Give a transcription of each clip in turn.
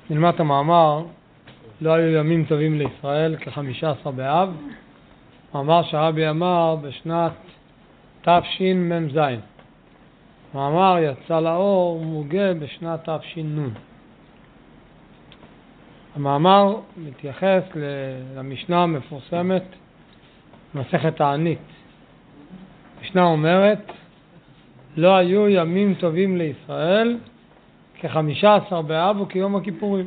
נלמד את המאמר, לא היו ימים טובים לישראל כ-15 באב, מאמר שהרבי אמר בשנת תשמ"ז. מאמר יצא לאור מוגה בשנת תש"ן. המאמר מתייחס למשנה המפורסמת מסכת תענית. המשנה אומרת, לא היו ימים טובים לישראל כ-15 באב וכיום הכיפורים.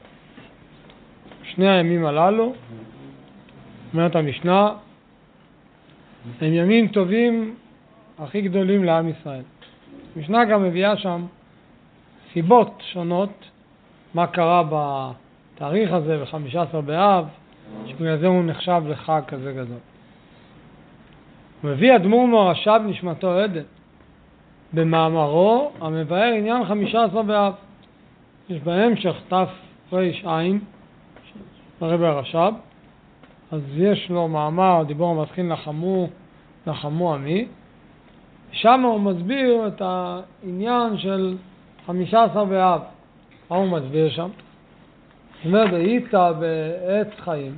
שני הימים הללו, אומרת המשנה, הם ימים טובים הכי גדולים לעם ישראל. המשנה גם מביאה שם סיבות שונות מה קרה בתאריך הזה ב-15 באב, שבגלל זה הוא נחשב לחג כזה גדול. הוא מביא אדמו"ר מוהרש"א בנשמתו עדן במאמרו המבאר עניין 15 באב. יש בהמשך תר"ע הרבי הרש"ב, אז יש לו מאמר דיבור המתחיל נחמו עמי, שם הוא מסביר את העניין של 15 באב. מה הוא מסביר שם? הוא אומר, היית בעץ חיים,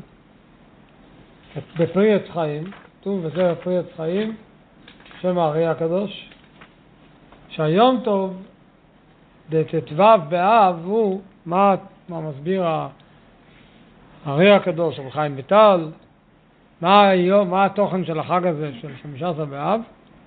בפרי עץ חיים, כתוב בספר פרי עץ חיים, שם הארי הקדוש, שהיום טוב דט"ו באב הוא, מה מסביר הארי הקדוש, רבי חיים ויטל, מה התוכן של החג הזה של 15 באב?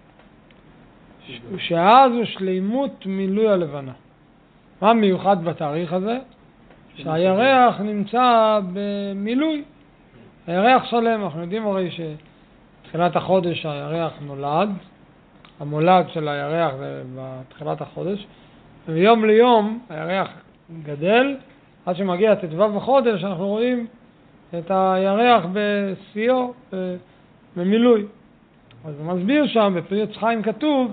שאז הוא שלימות מילוי הלבנה. מה מיוחד בתאריך הזה? שהירח נמצא במילוי. הירח שלם, אנחנו יודעים הרי בתחילת החודש הירח נולד, המולד של הירח זה בתחילת החודש, ויום ליום הירח גדל, עד שמגיע ט"ו בחודש אנחנו רואים את הירח בשיאו, במילוי. אז הוא מסביר שם בפרי עץ חיים כתוב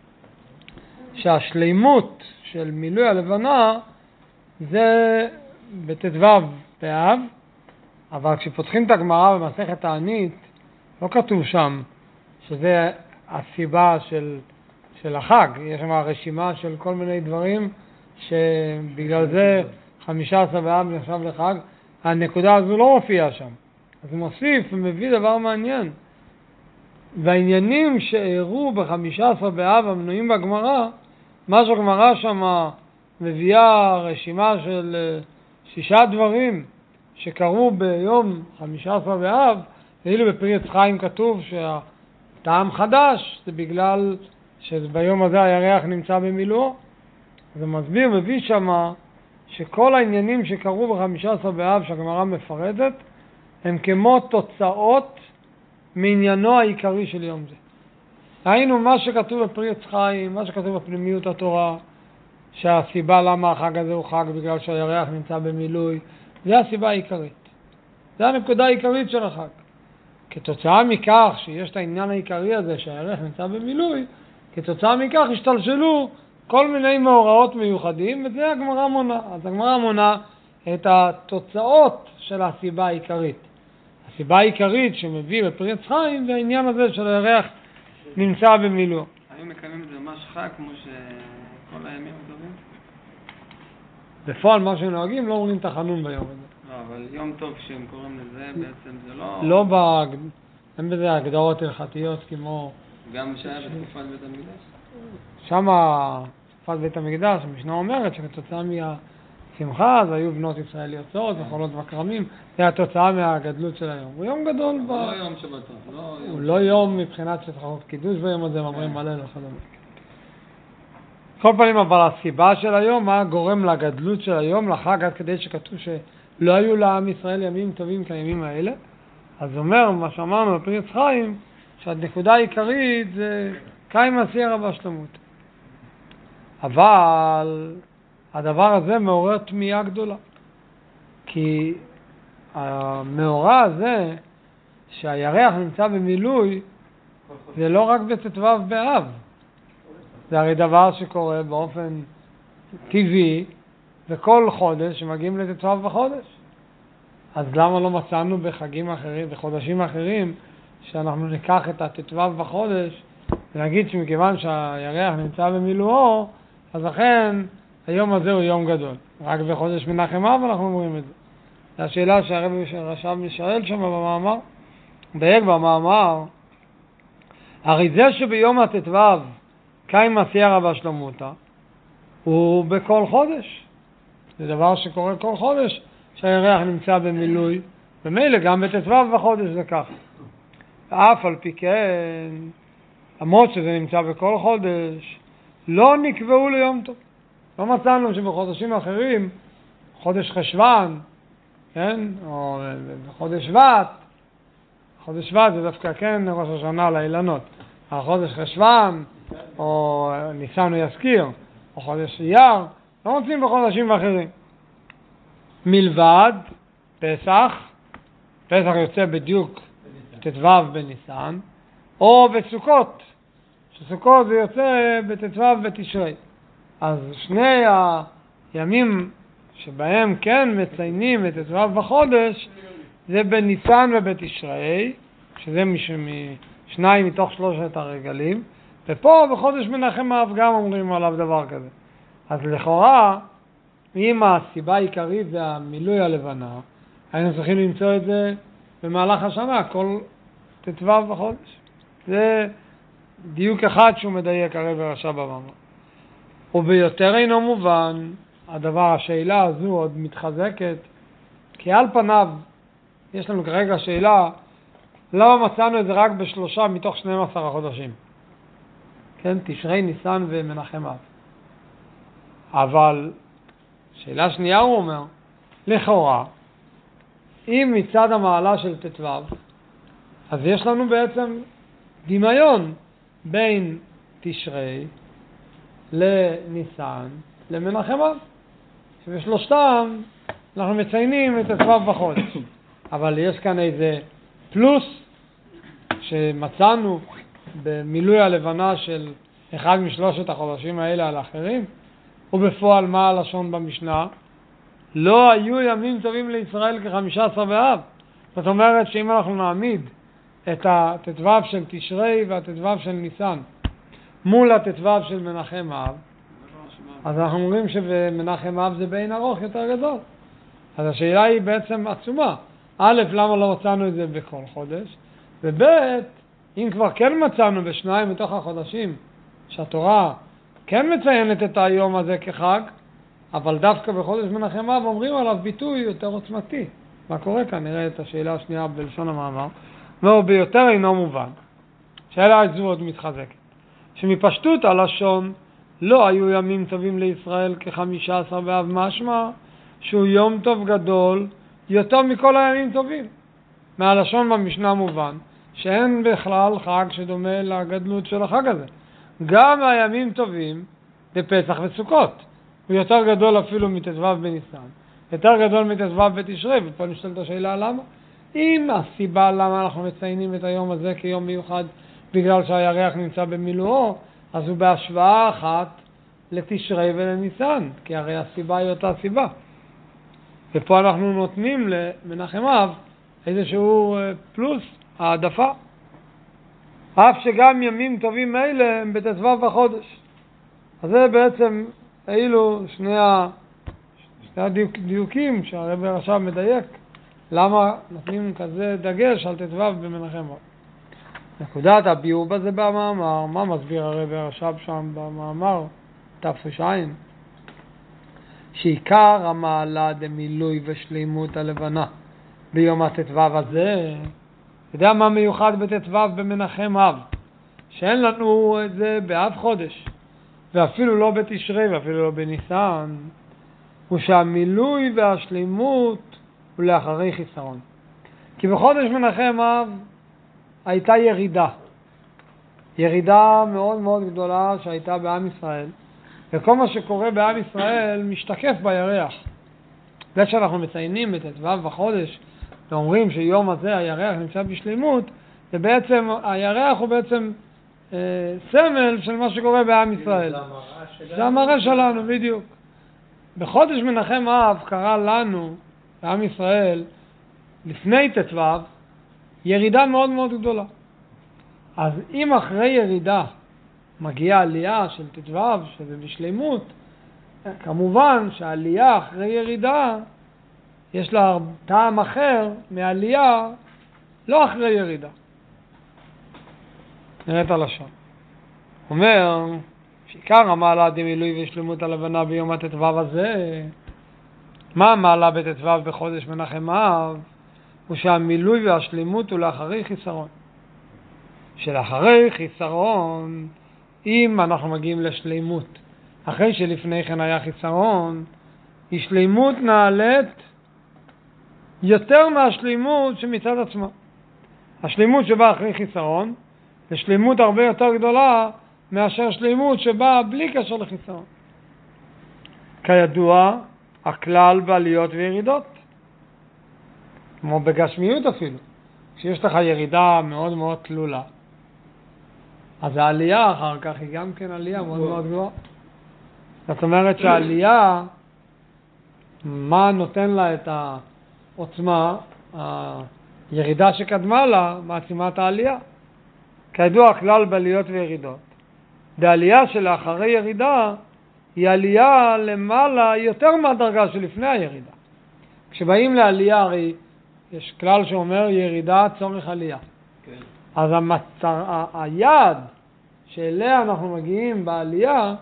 שהשלימות של מילוי הלבנה זה בט"ו באב, אבל כשפותחים את הגמרא במסכת תענית לא כתוב שם שזה הסיבה של החג. יש שם רשימה של כל מיני דברים שבגלל זה 15 באב נחשב לחג. הנקודה הזו לא מופיעה שם. אז הוא מוסיף ומביא דבר מעניין. והעניינים שאירו ב-15 באב המנויים בגמרא, מה שהגמרא שם מביאה רשימה של 6 דברים שקרו ביום 15 באב, ואילו בפרי עץ חיים כתוב שהטעם חדש זה בגלל שביום הזה הירח נמצא במילואו. אז הוא מסביר, מביא שם שכל העניינים שקרו ב-15 באב שהגמרא מפרטת הם כמו תוצאות מעניינו העיקרי של יום זה. ראינו מה שכתוב בפרי עץ חיים, מה שכתוב בפנימיות התורה, שהסיבה למה החג הזה הוא חג בגלל שהירח נמצא במילוי, זה הסיבה העיקרית. זה הנקודה העיקרית של החג. כתוצאה מכך שיש את העניין העיקרי הזה שהירח נמצא במילוי, כתוצאה מכך השתלשלו כל מיני מאורעות מיוחדים, וזה הגמרא מונה. אז הגמרא מונה את התוצאות של הסיבה העיקרית. הסיבה העיקרית שמביא בפרי עץ חיים זה העניין הזה של הירח נמצא במילוי. האם מקיימים את זה ממש חג כמו שכל הימים טובים? בפועל מה שהם נוהגים לא אומרים תחנון ביום הזה. לא, אבל יום טוב שהם קוראים לזה בעצם זה לא... אין בזה הגדרות הלכתיות כמו... גם שהיה בתקופת בית המקדש? שמה תקופת בית המקדש, המשנה אומרת שכתוצאה מהשמחה אז היו בנות ישראל יוצאות וחולות וכרמים, זה התוצאה מהגדלות של היום. הוא יום גדול לא יום שבתון. הוא לא יום מבחינת שצריכות קידוש ביום הזה, אומרים מלא וכדומה. כל פעמים אבל הסיבה של היום, מה גורם לגדלות של היום, לחג, עד כדי שכתוב שלא היו לעם ישראל ימים טובים כימים האלה. אז אומר מה שאמרנו בפרי עץ חיים, שהנקודה העיקרית זה קיים עשייה רבה שלמות. אבל הדבר הזה מעורר תמיהה גדולה. כי המאורע הזה שהירח נמצא במילוי זה לא רק בט"ו באב. זה הרי דבר שקורה באופן טבעי וכל חודש שמגיעים לט"ו בחודש. אז למה לא מצאנו בחגים אחרים, בחודשים אחרים, שאנחנו ניקח את הט"ו בחודש ונגיד שמכיוון שהירח נמצא במילואו, אז לכן היום הזה הוא יום גדול. רק בחודש מנחם אב אנחנו אומרים את זה. זו השאלה שהרבי רש"ב משאל שם במאמר. דייק במאמר, הרי זה שביום הט"ו קיים סייערא בשלמותא, הוא בכל חודש. זה דבר שקורה כל חודש, שהירח נמצא במילוי, ומילא גם בט"ו בחודש זה כך. ואף על פי כן, למרות שזה נמצא בכל חודש, לא נקבעו ליום טוב. לא מצאנו שבחודשים אחרים, חודש חשוון, כן? או בחודש שבט, חודש שבט זה דווקא כן ראש השנה לאילנות. החודש חשוון, או ניסן יזכיר, או חודש אייר, לא מוצאים בחודשים אחרים. מלבד פסח, פסח יוצא בדיוק ט"ו בניסן, או בסוכות, שסוכות זה יוצא בט"ו בתשרי. אז שני הימים שבהם כן מציינים את ט"ו בחודש, זה בניסן ובתשרי, שזה שניים מתוך שלושת הרגלים, ופה בחודש מנחם אב גם אומרים עליו דבר כזה. אז לכאורה, אם הסיבה העיקרית זה המילוי הלבנה, היינו צריכים למצוא את זה במהלך השנה, כל ט"ו בחודש. זה דיוק אחד שהוא מדייק הרבי רש"ב במאמר. וביותר אינו מובן, השאלה הזו עוד מתחזקת, כי על פניו יש לנו כרגע שאלה, למה מצאנו את זה רק ב3 מתוך 12 החודשים? כן, תשרי, ניסן ומנחם אב. אבל שאלה שנייה הוא אומר, לכאורה, אם מצד המעלה של ט"ו, אז יש לנו בעצם דמיון בין תשרי לניסן למנחם אב, שבשלושתם אנחנו מציינים את ט"ו בחודש. אבל יש כאן איזה פלוס שמצאנו במילוי הלבנה של אחד משלושת החודשים האלה על האחרים, ובפועל מה הלשון במשנה? לא היו ימים טובים לישראל כ15 באב. זאת אומרת שאם אנחנו נעמיד את הט"ו של תשרי והט"ו של ניסן מול הט"ו של מנחם אב, אז אנחנו אומרים שבמנחם אב זה בין ארוך יותר גדול. אז השאלה היא בעצם עצומה. א', למה לא מצאנו את זה בכל חודש? וב', אם כבר כן מצאנו בשניים מתוך החודשים שהתורה כן מציינת את היום הזה כחג, אבל דווקא בחודש מנחם אב אומרים עליו ביטוי יותר עוצמתי. מה קורה כאן? נראה את השאלה השנייה בלשון המאמר. וביותר אינו מובן. שאלה זו עוד מתחזקת. שמפשטות הלשון לא היו ימים טובים לישראל כ15 באב, משמע שהוא יום טוב גדול יותר מכל הימים טובים. מהלשון במשנה מובן שאין בכלל חג שדומה לגדלות של החג הזה. גם הימים טובים בפסח וסוכות הוא יותר גדול אפילו מט"ו בניסן, יותר גדול מט"ו בתשרי. ופה נשאלת השאלה למה? אם הסיבה למה אנחנו מציינים את היום הזה כיום מיוחד בגלל שהירח נמצא במילואו, אז הוא בהשוואה אחת לתשרי ולניסן, כי הרי הסיבה היא אותה סיבה. ופה אנחנו נותנים למנחם אב איזשהו פלוס, העדפה. אף שגם ימים טובים אלה הם בט"ו בחודש. אז זה בעצם אילו שני הדיוקים שהרבי רש"ב מדייק, למה נותנים כזה דגש על ט"ו במנחם אב. נקודת הביאור בזה במאמר, מה מסביר הרבי רש"ב שם במאמר תפ"ש? שעיקר המעלה דמילוי ושלימות הלבנה ביום הט"ו הזה, יודע מה מיוחד בט"ו במנחם אב? שאין לנו את זה באב חודש, ואפילו לא בתשרי ואפילו לא בניסן, הוא שהמילוי והשלימות הוא לאחרי חיסרון. כי בחודש מנחם אב הייתה ירידה מאוד מאוד גדולה שהייתה בעם ישראל, וכל מה שקורה בעם ישראל משתקף בירח. זה שאנחנו מציינים את ט"ו בחודש ואומרים שיום הזה הירח נמצא בשלימות, זה בעצם, הירח הוא בעצם סמל של מה שקורה בעם ישראל. זה המראה שלנו, בדיוק. בחודש מנחם אב קרה לנו, בעם ישראל, לפני ט"ו, ירידה מאוד מאוד גדולה. אז אם אחרי ירידה מגיעה עלייה של ט"ו, שזה בשלימות, כמובן שהעלייה אחרי ירידה, יש לה טעם אחר מעלייה לא אחרי ירידה. נראה את הלשון. אומר, שעיקר המעלה דמילוי ושלמות הלבנה ביום הט"ו הזה, מה המעלה בט"ו בחודש מנחם אב? הוא שהמילוי והשלמות הוא לאחרי חיסרון. שלאחרי חיסרון, אם אנחנו מגיעים לשלימות, אחרי שלפני כן היה חיסרון, היא שלמות נעלית יותר מהשלימות שמצד עצמה. השלימות שבאה אחרי חיסרון, זה שלמות הרבה יותר גדולה מאשר שלמות שבאה בלי קשר לחיסרון. כידוע, הכלל בעליות וירידות, כמו בגשמיות אפילו, כשיש לך ירידה מאוד מאוד תלולה, אז העלייה אחר כך היא גם כן עלייה מאוד מאוד גבוהה. זאת אומרת שהעלייה, מה נותן לה את העוצמה? הירידה שקדמה לה מעצימה את העלייה. כידוע, הכלל בעליות וירידות, והעלייה שלאחרי ירידה היא עלייה למעלה יותר מהדרגה שלפני הירידה. כשבאים לעלייה, הרי יש כלל שאומר ירידה צורך עלייה. כן. אז היעד שאליה אנחנו מגיעים בעלייה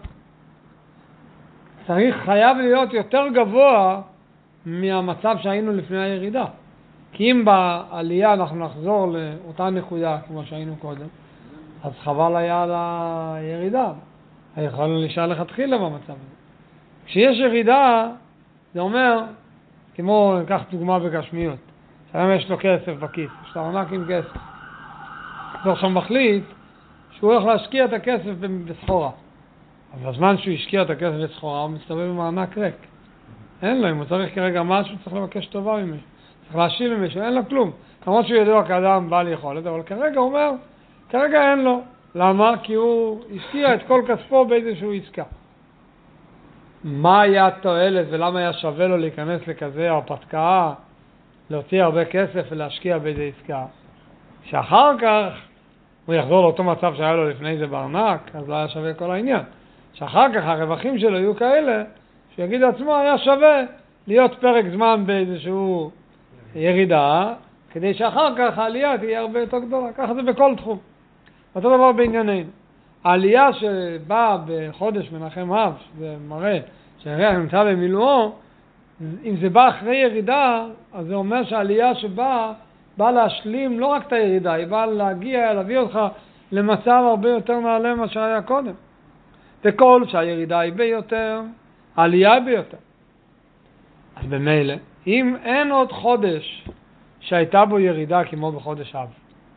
חייב להיות יותר גבוה מהמצב שהיינו לפני הירידה. כי אם בעלייה אנחנו נחזור לאותה נקודה כמו שהיינו קודם, אז חבל היה על הירידה. יכולנו להישאר לכתחילה במצב הזה. כשיש ירידה, זה אומר, כמו ניקח דוגמה בגשמיות, שהיום יש לו כסף בכיס, יש לו ארנק עם כסף. הוא עכשיו מחליט שהוא הולך להשקיע את הכסף בסחורה. אבל בזמן שהוא השקיע את הכסף בסחורה, הוא מסתובב עם הארנק ריק. אין לו, אם הוא צריך כרגע משהו, צריך לבקש טובה ממישהו. צריך להשיב ממישהו, אין לו כלום. למרות שהוא ידוע כאדם בעל יכולת, אבל כרגע הוא אומר, כרגע אין לו. למה? כי הוא השקיע את כל כספו באיזשהו עסקה. מה היה התועלת ולמה היה שווה לו להיכנס לכזה הרפתקה, להוציא הרבה כסף ולהשקיע באיזו עסקה? שאחר כך הוא יחזור לאותו מצב שהיה לו לפני זה בארנק, אז לא היה שווה כל העניין. שאחר כך הרווחים שלו יהיו כאלה, שיגיד עצמו היה שווה להיות פרק זמן באיזשהו ירידה, כדי שאחר כך העלייה תהיה הרבה יותר גדולה. ככה זה בכל תחום. אותו דבר בענייננו. העלייה שבאה בחודש מנחם אב, זה מראה שהירח נמצא במילואו, אם זה בא אחרי ירידה, אז זה אומר שהעלייה שבאה, באה להשלים לא רק את הירידה, היא באה להביא אותך למצב הרבה יותר נעלה ממה שהיה קודם. וכל שהירידה היא ביותר, העלייה היא ביותר. אז במילא, אם אין עוד חודש שהייתה בו ירידה כמו בחודש אב,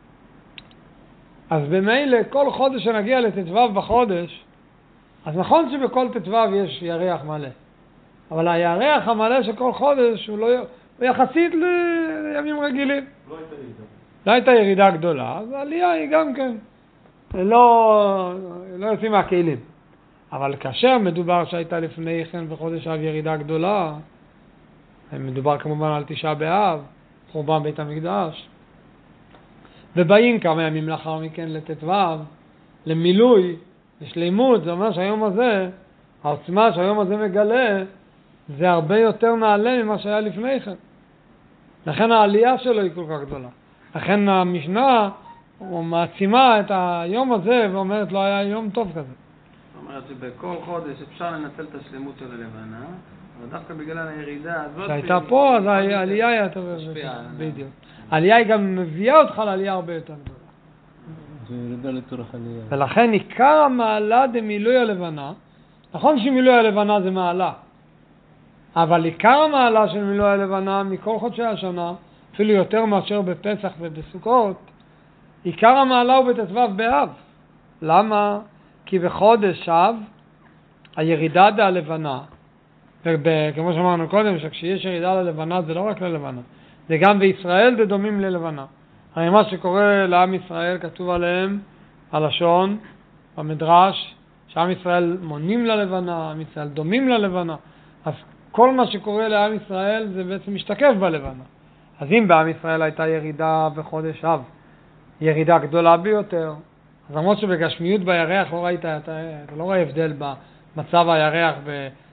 אז במילא כל חודש שנגיע לט"ו בחודש, אז נכון שבכל ט"ו יש ירח מלא, אבל הירח המלא של כל חודש הוא יחסית לימים רגילים. לא הייתה ירידה גדולה, אז העלייה היא גם כן לא יוצאים מהכלים. אבל כאשר מדובר שהייתה לפני כן בחודש אב ירידה גדולה, מדובר כמובן על תשעה באב, חורבן בית המקדש, ובאים כמה ימים לאחר מכן לט"ו, למילוי, לשלימות, זה אומר שהיום הזה, העוצמה שהיום הזה מגלה, זה הרבה יותר נעלה ממה שהיה לפני כן. לכן העלייה שלו היא כל כך גדולה. לכן המשנה מעצימה את היום הזה ואומרת לא היה יום טוב כזה. זאת אומרת שבכל חודש אפשר לנצל את השלימות של הלבנה, אבל דווקא בגלל הירידה הזאת שהייתה פה, אז העלייה היא יותר בדיוק. העלייה היא גם מביאה אותך לעלייה הרבה יותר גדולה. זה ירידה לתורך עלייה. ולכן עיקר המעלה דמילוי הלבנה, נכון שמילוי הלבנה זה מעלה, אבל עיקר המעלה של מילוי הלבנה מכל חודשי השנה, אפילו יותר מאשר בפסח ובסוכות, עיקר המעלה הוא בט"ו באב. למה? כי בחודש אב הירידה הלבנה, וכמו שאמרנו קודם, שכשיש ירידה ללבנה זה לא רק ללבנה, זה גם בישראל דדומים ללבנה. הרי מה שקורה לעם ישראל כתוב עליהם, הלשון, במדרש, שעם ישראל מונים ללבנה, עם ישראל דומים ללבנה. אז כל מה שקורה לעם ישראל זה בעצם משתקף בלבנה. אז אם בעם ישראל הייתה ירידה בחודש אב, ירידה גדולה ביותר, אז למרות שבגשמיות בירח לא ראית, אתה לא רואה הבדל במצב הירח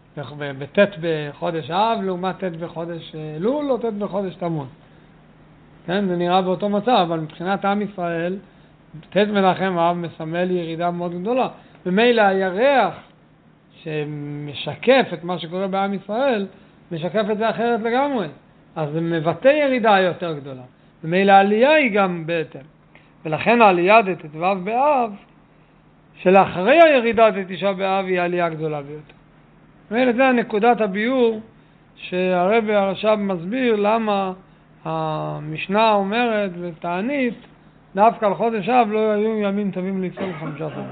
בט' בחודש אב לעומת ט' בחודש אלול או ט' בחודש תמוז. כן, זה נראה באותו מצב, אבל מבחינת עם ישראל, ט' מנחם אב מסמל ירידה מאוד גדולה. ומילא הירח שמשקף את מה שקורה בעם ישראל, משקף את זה אחרת לגמרי. אז זה מבטא ירידה יותר גדולה. ומילא העלייה היא גם בהתאם. ולכן העלייה דט"ו באב, שלאחרי הירידה דתשעה באב היא העלייה גדולה ביותר. וזה נקודת הביור שהרבי הרש"ב מסביר למה המשנה אומרת ותענית דווקא על חודש אב לא היו ימים טובים ליצול 15.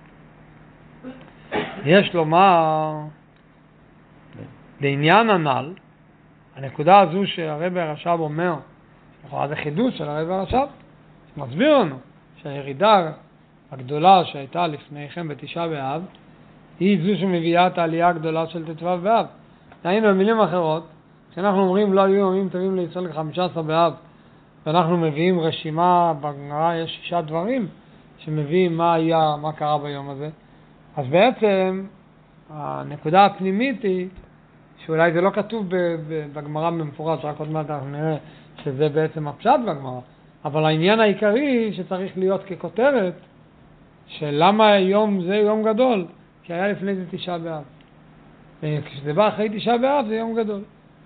יש לומר בעניין הנ"ל, הנקודה הזו שהרבי הרש"ב אומר, זה חידוש של הרבי הרש"ב, מסביר לנו שהירידה הגדולה שהייתה לפני כן בתשעה באב היא זו שמביאה את העלייה הגדולה של ט"ו באב. היינו במילים אחרות, כשאנחנו אומרים לא היו ימים טובים ליצול 15 באב, ואנחנו מביאים רשימה, בגמרא יש 6 דברים שמביאים מה קרה ביום הזה, אז בעצם הנקודה הפנימית היא שאולי זה לא כתוב בגמרא במפורש, רק עוד מעט אנחנו נראה שזה בעצם הפשט בגמרא, אבל העניין העיקרי שצריך להיות ככותרת שלמה יום זה יום גדול, כי היה לפני זה תשעה באב, וכשזה בא אחרי תשעה באב זה יום גדול.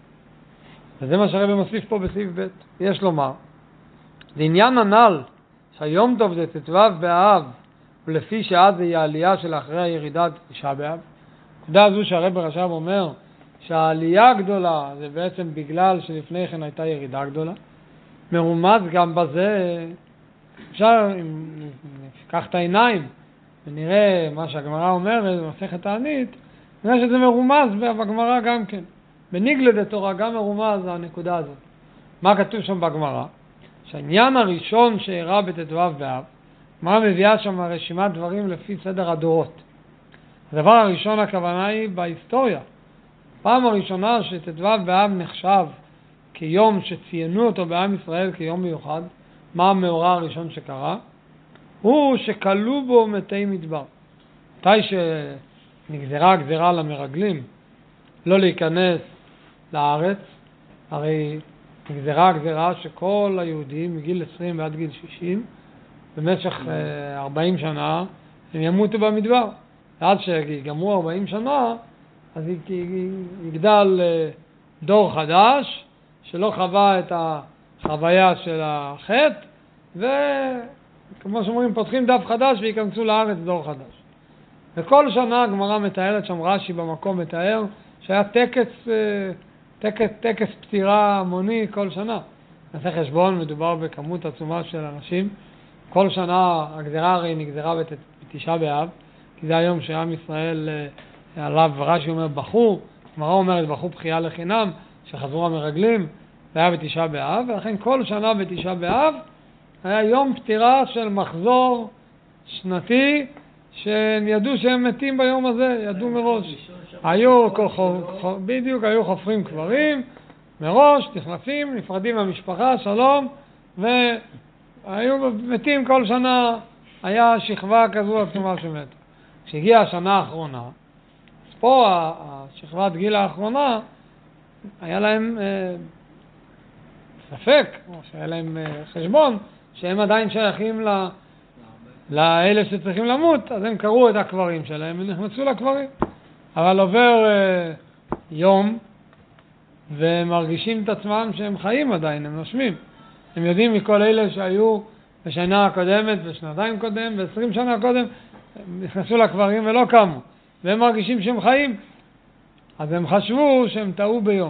וזה מה שהרבי מוסיף פה בסעיף ב'. יש לומר, לעניין הנ"ל שהיום טוב זה ט"ו באב, ולפי שאז זה העלייה של אחרי הירידה תשעה באב, נקודה הזו שהרבי הרש"ב אומר שהעלייה הגדולה זה בעצם בגלל שלפני כן הייתה ירידה גדולה, מרומז גם בזה, אפשר אם נפקח את העיניים ונראה מה שהגמרא אומרת במסכת תענית, נראה שזה מרומז בגמרא גם כן. בניגלה דתורה גם מרומז הנקודה הזאת. מה כתוב שם בגמרא? שהעניין הראשון שאירע בט"ו באב, מה מביאה שם רשימת דברים לפי סדר הדורות. הדבר הראשון הכוונה היא בהיסטוריה. פעם הראשונה שט"ו באב נחשב כיום שציינו אותו בעם ישראל כיום מיוחד, מה המאורע הראשון שקרה? הוא שקלו בו מתי מדבר. מתי שנגזרה הגזרה למרגלים לא להיכנס לארץ, הרי נגזרה הגזרה שכל היהודים מגיל 20 ועד גיל 60 במשך 40 שנה הם ימותו במדבר. ועד שיגמרו 40 שנה אז יגדל דור חדש שלא חווה את החוויה של החטא, וכמו שאומרים פותחים דף חדש ויכנסו לארץ דור חדש. וכל שנה הגמרא מתארת שם, רש"י במקום מתאר שהיה טקס פטירה המוני כל שנה. נעשה חשבון, מדובר בכמות עצומה של אנשים. כל שנה הגזרה הרי נגזרה בתשעה באב, כי זה היום שעם ישראל עליו, רש"י אומר בחור, הגמרא אומרת בחור בחייה לחינם, שחזרו המרגלים, זה היה בתשעה באב, ולכן כל שנה בתשעה באב היה יום פטירה של מחזור שנתי, שהם ידעו שהם מתים ביום הזה, ידעו מראש. בדיוק היו חופרים קברים, מראש, נכנסים, נפרדים מהמשפחה, שלום, והיו מתים כל שנה, היה שכבה כזו עצומה שמתה. כשהגיעה השנה האחרונה, אז פה השכבת גיל האחרונה, היה להם ספק, או שהיה להם חשבון, שהם עדיין שייכים לאלה שצריכים למות, אז הם קראו את הקברים שלהם ונכנסו לקברים. אבל עובר יום, והם מרגישים את עצמם שהם חיים עדיין, הם נושמים. הם יודעים מכל אלה שהיו בשנה הקודמת, בשנתיים קודם, ב20 שנה קודם, הם נכנסו לקברים ולא קמו, והם מרגישים שהם חיים. אז הם חשבו שהם טעו ביום.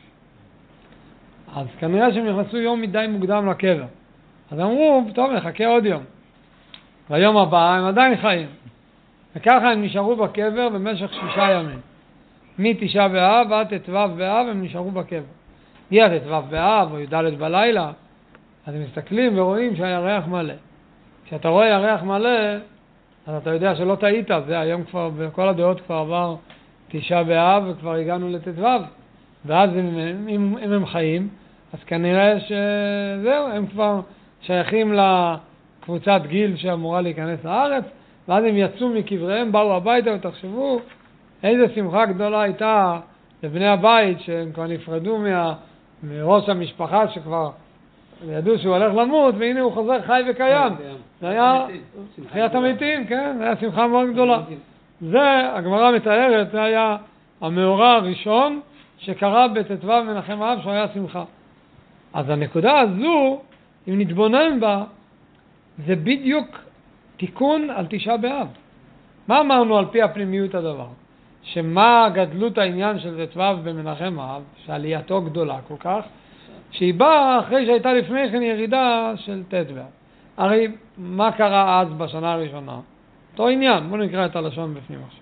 אז כנראה שהם נכנסו יום מדי מוקדם לקבר. אז אמרו, טוב, נחכה עוד יום. והיום הבא הם עדיין חיים. וככה הם נשארו בקבר במשך 6 ימים. מתשעה באב עד ט"ו באב הם נשארו בקבר. הגיע ט"ו באב או י"ד בלילה, אז הם מסתכלים ורואים שהירח מלא. כשאתה רואה ירח מלא, אז אתה יודע שלא טעית, זה היום כבר, בכל הדעות כבר עבר תשעה באב וכבר הגענו לט"ו. ואז אם הם חיים, אז כנראה שזהו, הם כבר שייכים לקבוצת גיל שאמורה להיכנס לארץ, ואז הם יצאו מקבריהם, באו הביתה ותחשבו, איזה שמחה גדולה הייתה לבני הבית שהם כבר נפרדו מראש המשפחה שכבר ידעו שהוא הולך למות, והנה הוא חוזר חי וקיים. זה היה תחיית המתים, כן? זה היה שמחה מאוד גדולה. זה, הגמרא מתארת, זה היה המאורע הראשון שקרה בט"ו מנחם האב, שהוא היה שמחה. אז הנקודה הזו, אם נתבונן בה, זה בדיוק תיקון על תשעה באב. מה אמרנו על פי הפנימיות הדבר? שמה גדלות העניין של ט"ו במנחם האב, שעלייתו גדולה כל כך, שהיא באה אחרי שהייתה לפני כן ירידה של ט"ו. הרי מה קרה אז בשנה הראשונה? אותו עניין, בואו נקרא את הלשון בפנים עכשיו.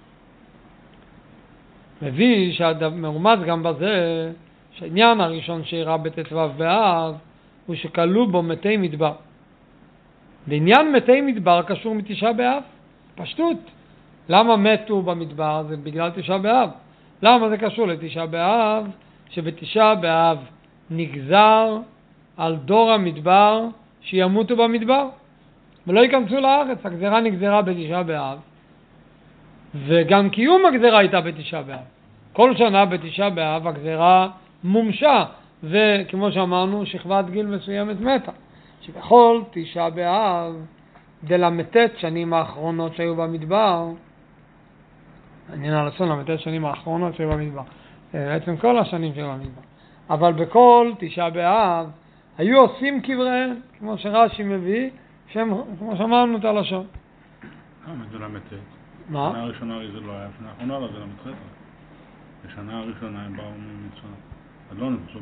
מביא שמאומץ גם בזה, שהעניין הראשון שאירע בט"ו באב, הוא שכלו בו מתי מדבר. לעניין מתי מדבר קשור מתשעה באב, פשטות. למה מתו במדבר? זה בגלל תשעה באב. למה זה קשור לתשעה באב? שבתשעה באב נגזר על דור המדבר שימותו במדבר ולא ייכנסו לארץ. הגזרה נגזרה בתשעה באב, וגם קיום הגזרה הייתה בתשעה באב. כל שנה בתשעה באב הגזרה מומשה, וכמו שאמרנו, שכבת גיל מסוימת מתה. שבכל תשעה באב, דלמתת שנים האחרונות שהיו במדבר, עניין הלשון, למתת שנים האחרונות שהיו במדבר, בעצם כל השנים שהיו במדבר, אבל בכל תשעה באב היו עושים קבריהם, כמו שרש"י מביא, כמו שאמרנו את הלשון. זה למתת. מה? השנה הראשונה זה לא היה, השנה האחרונה לא, זה למתחת. בשנה הראשונה הם באו ממצווה, אז לא נפצו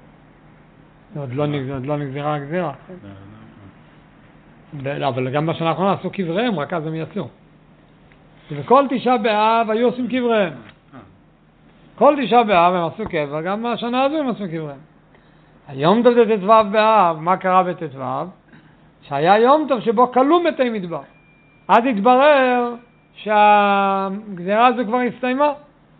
בקבר. עוד לא נגזרה הגזירה. אבל גם בשנה האחרונה עשו קבריהם, רק אז הם יצאו. ובכל תשעה באב היו עושים קבריהם. כל תשעה באב הם עשו קבר, גם בשנה הזו הם עשו קבריהם. היום טוב זה ט"ו באב, מה קרה בט"ו? שהיה יום טוב שבו כלו מתי מדבר. אז התברר שהגזירה הזו כבר הסתיימה.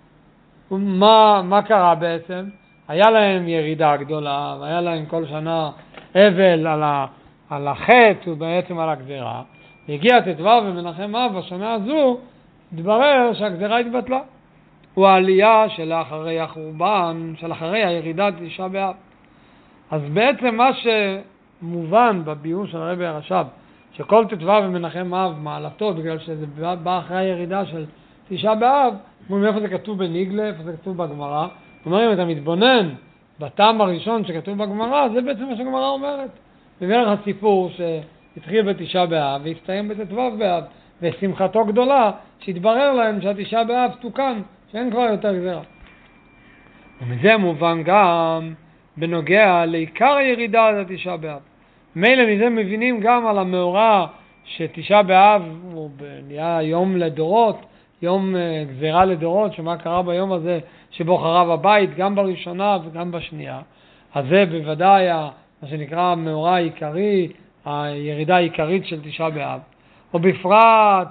מה קרה בעצם? היה להם ירידה גדולה, והיה להם כל שנה אבל על החטא ובעצם על הגזירה. והגיע ט"ו במנחם האב בשנה הזו, התברר שהגזירה התבטלה. הוא העלייה של אחרי החורבן, של אחרי הירידה תשעה באב. אז בעצם מה שמובן בביאור של הרבי הרש"ב, שכל ט"ו במנחם האב מעלתו, בגלל שזה בא אחרי הירידה של תשעה באב, מאיפה זה כתוב בניגלה, איפה זה כתוב בגמרא. כלומר, אם אתה מתבונן בטעם הראשון שכתוב בגמרא, זה בעצם מה שהגמרא אומרת. בדרך הסיפור שהתחיל בתשעה באב והסתיים בט"ו באב, ושמחתו גדולה שהתברר להם שהתשעה באב תוקן, שאין כבר יותר גזירה. ומזה מובן גם בנוגע לעיקר הירידה עד התשעה באב. מילא מזה מבינים גם על המאורע שתשעה באב הוא נהיה יום לדורות, יום גזירה לדורות, שמה קרה ביום הזה שבו חרב הבית, גם בראשונה וגם בשנייה. אז זה בוודאי מה שנקרא המאורע העיקרי, הירידה העיקרית של תשעה באב. ובפרט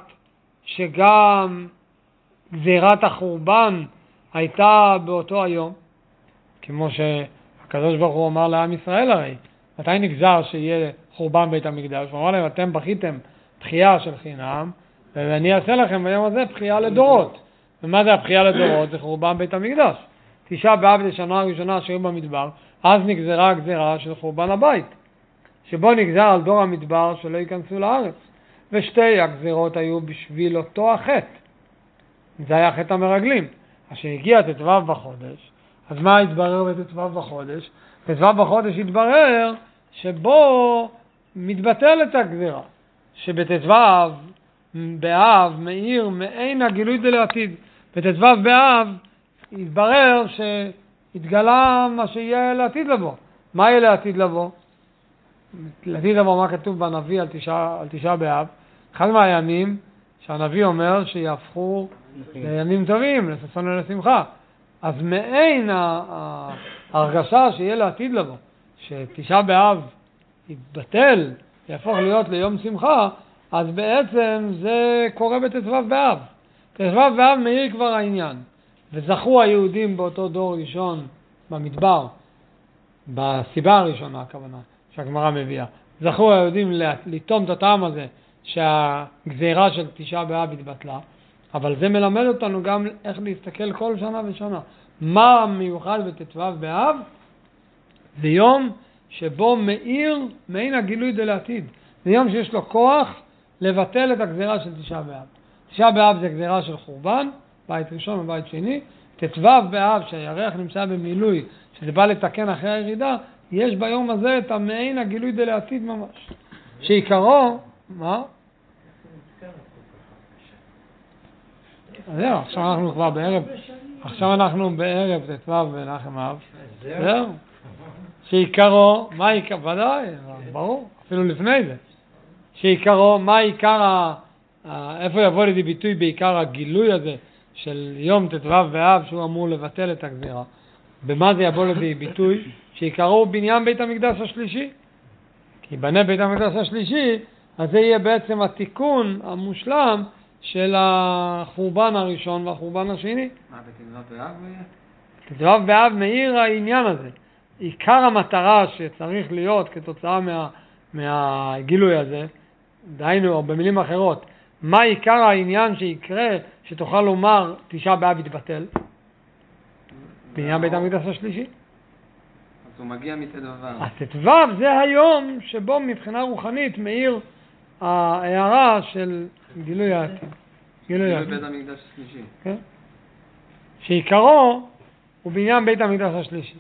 שגם גזירת החורבן הייתה באותו היום, כמו שהקדוש ברוך הוא אמר לעם ישראל הרי, מתי נגזר שיהיה חורבן בית המקדש? הוא אמר להם, אתם בכיתם תחייה של חינם, ואני אעשה לכם ביום הזה בחייה לדורות. ומה זה הבחייה לדורות? זה חורבן בית המקדש. תשעה באב זה שנה הראשונה שהיו במדבר, אז נגזרה הגזירה של חורבן הבית, שבו נגזר על דור המדבר שלא ייכנסו לארץ. ושתי הגזירות היו בשביל אותו החטא. זה היה חטא המרגלים. אז שהגיע ט"ו בחודש, אז מה התברר בט"ו בחודש? ט"ו בחודש התברר שבו מתבטלת הגזירה. שבט"ו באב מאיר מעין הגילוי דלעתיד. בט"ו באב התברר שהתגלה מה שיהיה לעתיד לבוא. מה יהיה לעתיד לבוא? לעתיד לבוא מה כתוב בנביא על תשעה באב? אחד מהימים שהנביא אומר שיהפכו לימים טובים, לששון ולשמחה. אז מעין ההרגשה שיהיה לעתיד לבוא, שתשעה באב יתבטל, יהפוך להיות ליום שמחה, אז בעצם זה קורה בט"ו באב. ט"ו באב מאיר כבר העניין. וזכו היהודים באותו דור ראשון במדבר, בסיבה הראשונה הכוונה, שהגמרא מביאה. זכו היהודים לטום את הטעם הזה שהגזירה של תשעה באב התבטלה. אבל זה מלמד אותנו גם איך להסתכל כל שנה ושנה. מה מיוחד בט"ו באב? זה יום שבו מאיר מעין הגילוי דלעתיד. זה יום שיש לו כוח לבטל את הגזירה של תשעה באב. תשעה באב זה גזירה של חורבן, בית ראשון ובית שני. ט"ו באב שהירח נמצא במילוי, שזה בא לתקן אחרי הירידה, יש ביום הזה את המעין הגילוי דלעתיד ממש. שעיקרו, מה? זהו, עכשיו אנחנו כבר בערב, עכשיו אנחנו בערב ט"ו בנחם אב. זהו. שעיקרו, מה עיקר, ודאי, ברור, אפילו לפני זה. שעיקרו, מה עיקר, איפה יבוא לידי ביטוי בעיקר הגילוי הזה של יום ט"ו באב שהוא אמור לבטל את הגזירה? במה זה יבוא לידי ביטוי? שעיקרו הוא בניין בית המקדש השלישי. כי בנה בית המקדש השלישי, אז זה יהיה בעצם התיקון המושלם של החורבן הראשון והחורבן השני. מה, בט"ו באב? ט"ו באב מאיר העניין הזה. עיקר המטרה שצריך להיות כתוצאה מהגילוי הזה, דהיינו, או במילים אחרות, מה עיקר העניין שיקרה שתוכל לומר תשעה באב יתבטל? בניין בית המקדש השלישי. אז הוא מגיע מט"ו. ט"ו זה היום שבו מבחינה רוחנית מאיר ההערה של גילוי העתיד. גילוי בית המקדש השלישי. כן. שעיקרו הוא בניין בית המקדש השלישי.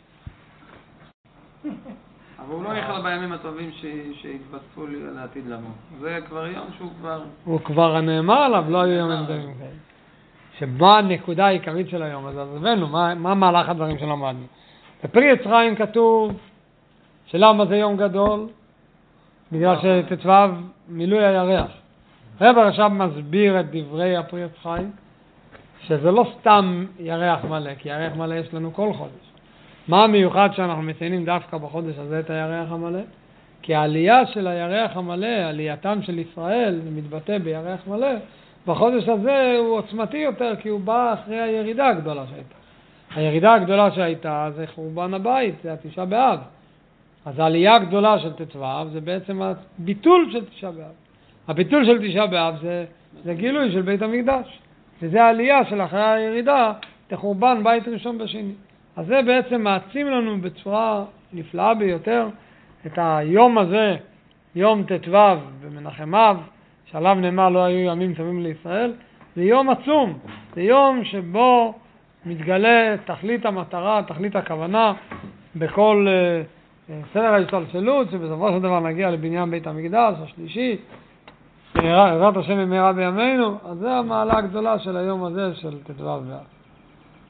אבל הוא לא יחל בימים הטובים שהתווספו לי לעתיד לבוא. זה כבר יום שהוא כבר... הוא כבר נאמר עליו, לא היו ימים טובים כאלה. שמה הנקודה העיקרית של היום הזה? אז הבאנו, מה מהלך הדברים שלמדנו? בפרי עץ חיים כתוב שלמה זה יום גדול? בגלל שט"ו מילוי הירח. רב הרש"ב מסביר את דברי הפרי עץ חיים, שזה לא סתם ירח מלא, כי ירח מלא יש לנו כל חודש. מה המיוחד שאנחנו מציינים דווקא בחודש הזה את הירח המלא? כי העלייה של הירח המלא, עלייתם של ישראל, מתבטא בירח מלא, בחודש הזה הוא עוצמתי יותר, כי הוא בא אחרי הירידה הגדולה שהייתה. הירידה הגדולה שהייתה זה חורבן הבית, זה התשעה באב. אז העלייה הגדולה של ט"ו זה בעצם הביטול של תשעה באב. הביטול של תשעה באב זה גילוי של בית המקדש. וזה העלייה של אחרי הירידה, לחורבן בית ראשון בשני. אז זה בעצם מעצים לנו בצורה נפלאה ביותר את היום הזה, יום ט"ו במנחם אב, שעליו נאמר לא היו ימים טובים לישראל. זה יום עצום, זה יום שבו מתגלה תכלית המטרה, תכלית הכוונה בכל סדר ההשתלשלות, שבסופו של דבר נגיע לבניין בית המקדש השלישי, בעזרת השם במהרה בימינו. אז זה המעלה הגדולה של היום הזה של ט"ו באב.